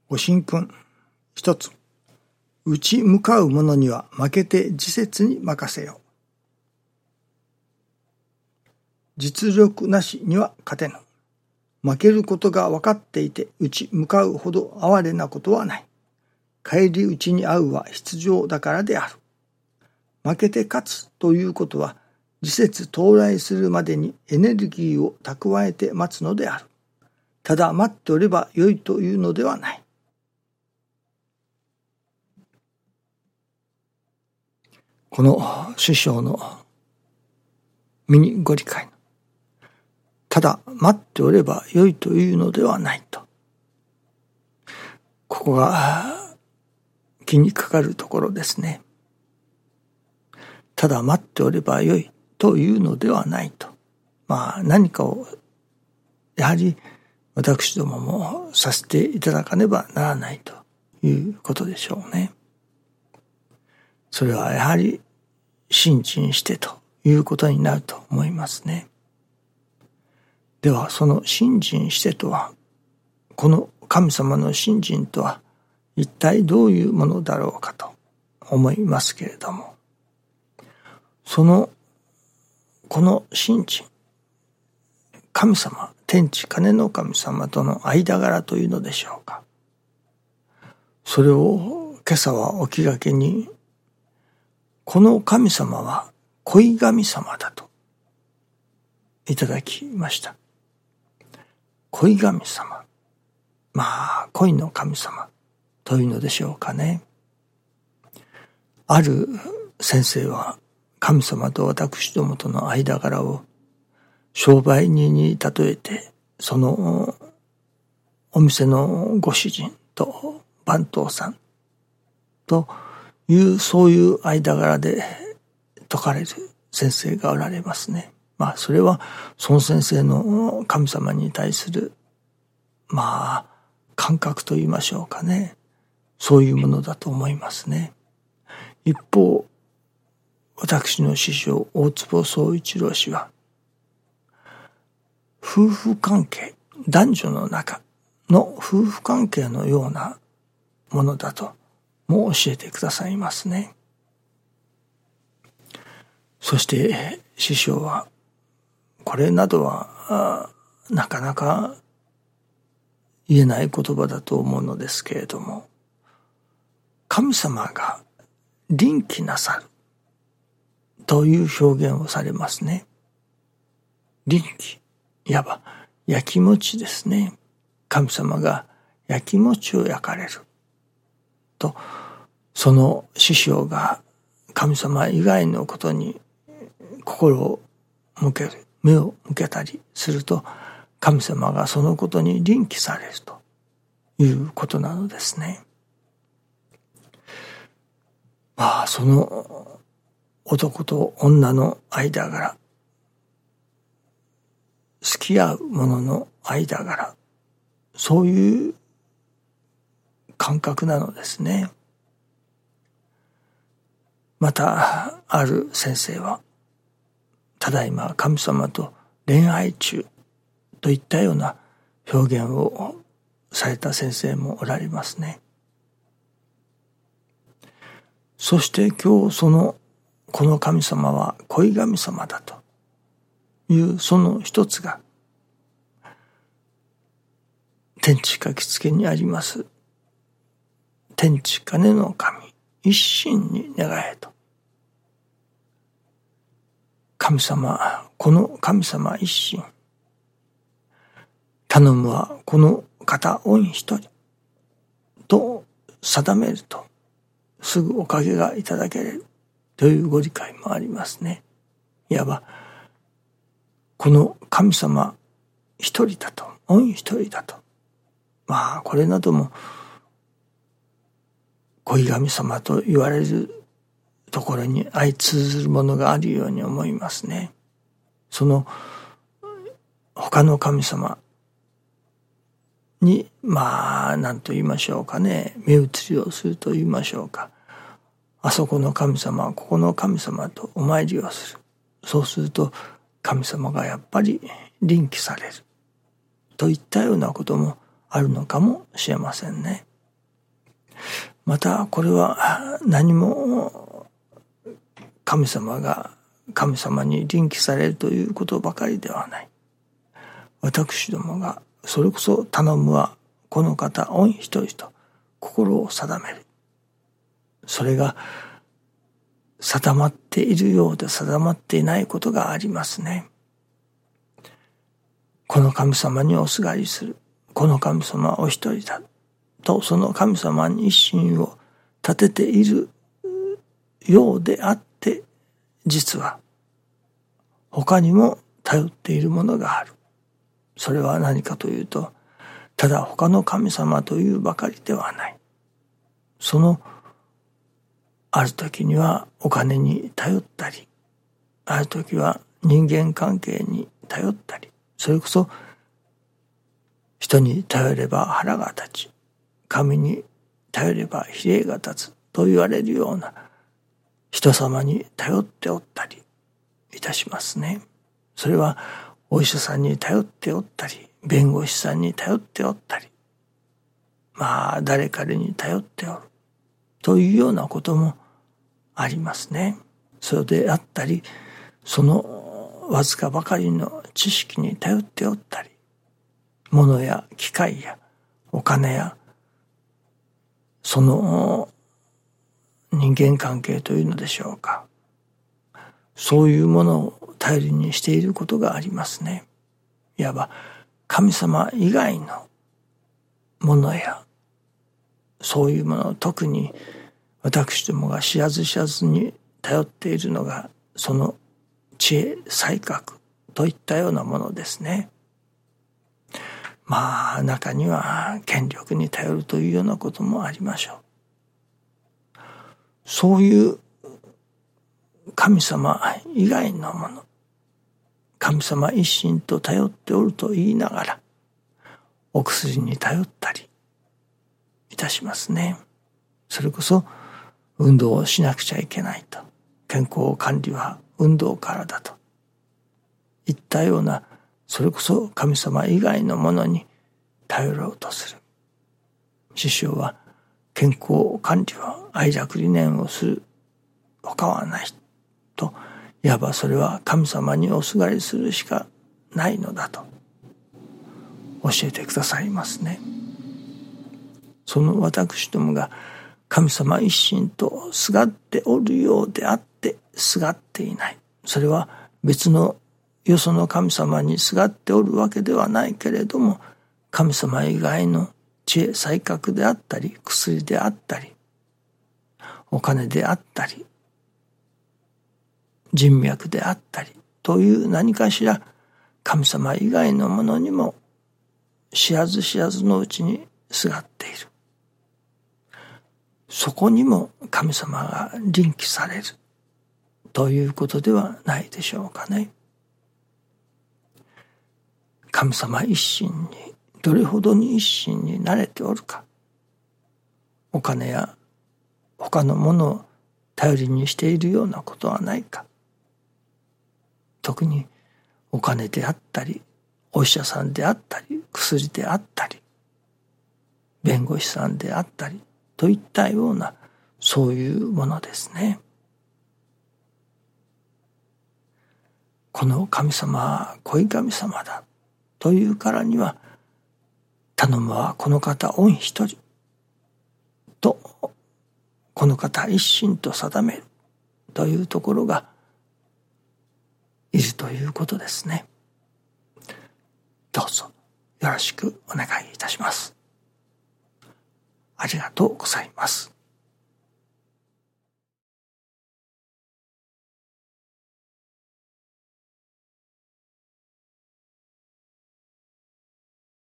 ご神君。一つ。打ち向かう者には負けて自節に任せよ。実力なしには勝てぬ。負けることが分かっていて打ち向かうほど哀れなことはない。返り討ちに遭うは必要だからである。負けて勝つということは時節到来するまでにエネルギーを蓄えて待つのである。ただ待っておればよいというのではない。この師匠のミニご理解のただ待っておればよいというのではないと、ここが気にかかるところですね。ただ待っておればよいというのではないと、何かをやはり私どももさせていただかねばならないということでしょうね。それはやはり信心してということになると思いますね。ではその信心してとは、この神様の信心とは一体どういうものだろうかと思いますけれども、この信心、神様、天地金の神様との間柄というのでしょうか。それを今朝はお気がけに、この神様は恋神様だといただきました。恋神様。恋の神様というのでしょうかね。ある先生は神様と私どもとの間柄を商売人に例えて、そのお店のご主人と番頭さんというそういう間柄で説かれる先生がおられますね。それはその先生の神様に対する感覚と言いましょうかね。そういうものだと思いますね。一方、私の師匠大坪宗一郎氏は、夫婦関係、男女の中の夫婦関係のようなものだとも教えてくださいますね。そして師匠は、これなどはなかなか言えない言葉だと思うのですけれども、神様が臨気なさるという表現をされますね。臨気、いわば焼き餅ですね。神様が焼き餅を焼かれると、その師匠が神様以外のことに心を向ける、目を向けたりすると、神様がそのことに臨気されるということなのですね。その男と女の間柄、好き合う者の間柄、そういう感覚なのですね。またある先生は、ただいま神様と恋愛中といったような表現をされた先生もおられますね。そして今日この神様は恋神様だというその一つが、天地書きつけにあります天地金の神一心に願えと。神様、この神様一心、頼むはこの方御一人と定めると、すぐおかげがいただけれるというご理解もありますね。いわばこの神様一人だと、御一人だと、これなども恋神様と言われるところに相通ずるものがあるように思いますね。その他の神様に何と言いましょうかね、目移りをすると言いましょうか、あそこの神様、ここの神様とお参りをする。そうすると神様がやっぱり臨気されるといったようなこともあるのかもしれませんね。 またこれは何も神様が神様に臨帰されるということばかりではない。私どもがそれこそ頼むはこの方御一人と心を定める。それが定まっているようで定まっていないことがありますね。この神様におすがりする。この神様はお一人だ。とその神様に一心を立てているようであって、実は他にも頼っているものがある。それは何かというと、ただ他の神様というばかりではない。そのある時にはお金に頼ったり、ある時は人間関係に頼ったり、それこそ人に頼れば腹が立ち、神に頼れば比例が立つと言われるような人様に頼っておったりいたしますね。それはお医者さんに頼っておったり、弁護士さんに頼っておったり、誰彼に頼っておるというようなこともありますね。それであったり、そのわずかばかりの知識に頼っておったり、物や機械やお金やその人間関係というのでしょうか。そういうものを頼りにしていることがありますね。いわば神様以外のものやそういうものを特に私どもが知らず知らずに頼っているのがその知恵才覚といったようなものですね。中には権力に頼るというようなこともありましょう。そういう神様以外のもの、神様一心と頼っておると言いながらお薬に頼ったりいたしますね。それこそ運動をしなくちゃいけないと、健康管理は運動からだといったような、それこそ神様以外のものに頼ろうとする。師匠は健康管理は愛楽理念をする他はないと、いわばそれは神様におすがりするしかないのだと教えてくださいますね。その私どもが神様一心とすがっておるようであってすがっていない。それは別のよその神様にすがっておるわけではないけれども、神様以外の知恵才覚であったり、薬であったり、お金であったり、人脈であったりという何かしら神様以外のものにも知らず知らずのうちにすがっている。そこにも神様が臨帰されるということではないでしょうかね。神様一心にどれほどに一心に慣れておるか、お金や他のものを頼りにしているようなことはないか。特にお金であったり、お医者さんであったり、薬であったり、弁護士さんであったりといったような、そういうものですね。この神様は恋神様だというからには、頼むはこの方御一人と、この方一心と定めるというところがいるということですね。どうぞよろしくお願いいたします。ありがとうございます。